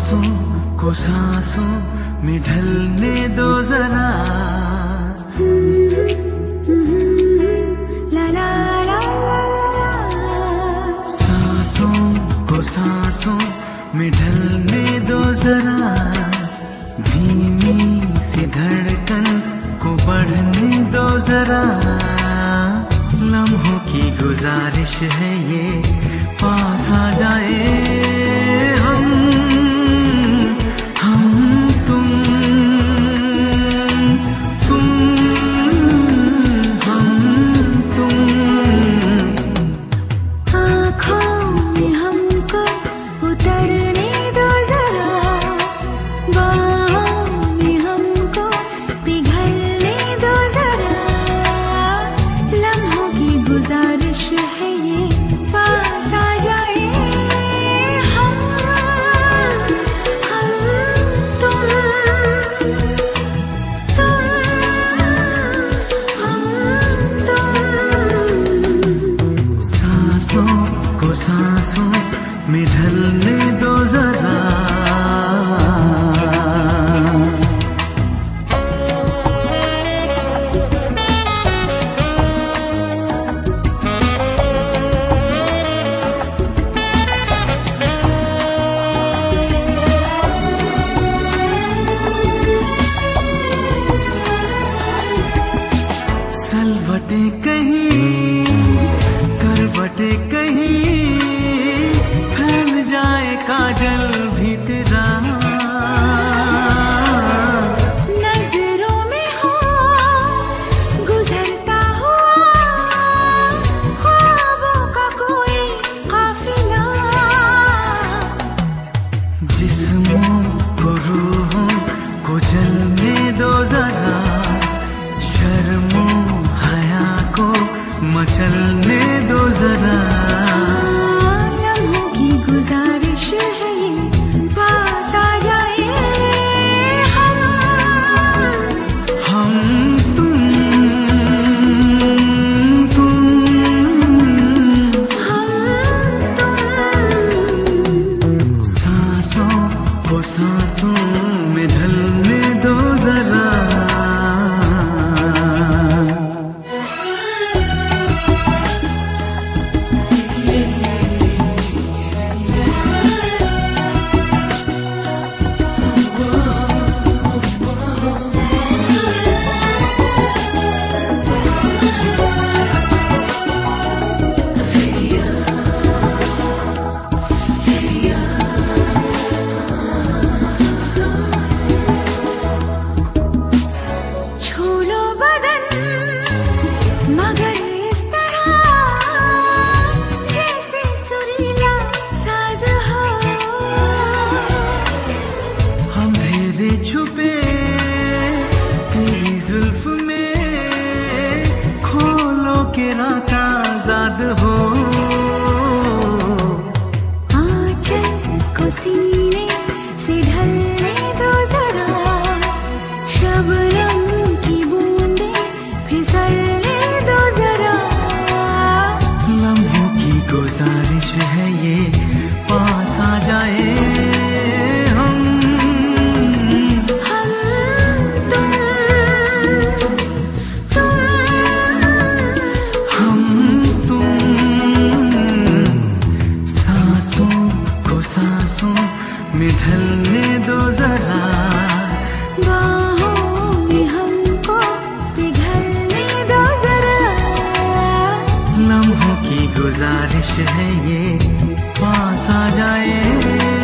सांसों को सांसों में ढलने दो जरा। सांसों को सांसों में ढलने दो जरा, धीमी सी धड़कन को बढ़ने दो जरा। लम्हों की गुजारिश है ये, पास आ जाए हम तुम हम तुम। आँखों में हमको उतरने दो जरा, बाहों में हमको पिघलने दो जरा। लम्हों की गुजारिश है ये, पास आ जाए हम तुम हम तुम। सांसों को सांसों में ढलने दो जरा। सलवटे कहीं करवटे कहीं, फैल जाए काजल भी तेरा। नजरों में हो गुजरता हुआ ख्वाबों का कोई काफिला। जिस्मों को रूहों को जलने दो जरा, शर्मों हया को मचलने दो जरा। लम्हों की गुजारिश है ये, पास आ जाए हम तुम हम तुम। सांसों को सांसों में ढलने दो जरा। छुपे तेरी जुल्फ में, खोलो के रात आजाद हो। आंचल को सीने से ढलने दो जरा, शबनम की बूंदे फिसलने दो जरा। लम्हों की गुजारिश है ये, पास आ जाए सांसों में ढलने दो जरा। बाहों में हमको पिघलने दो जरा। लम्हों की गुजारिश है ये, पास आ जाए।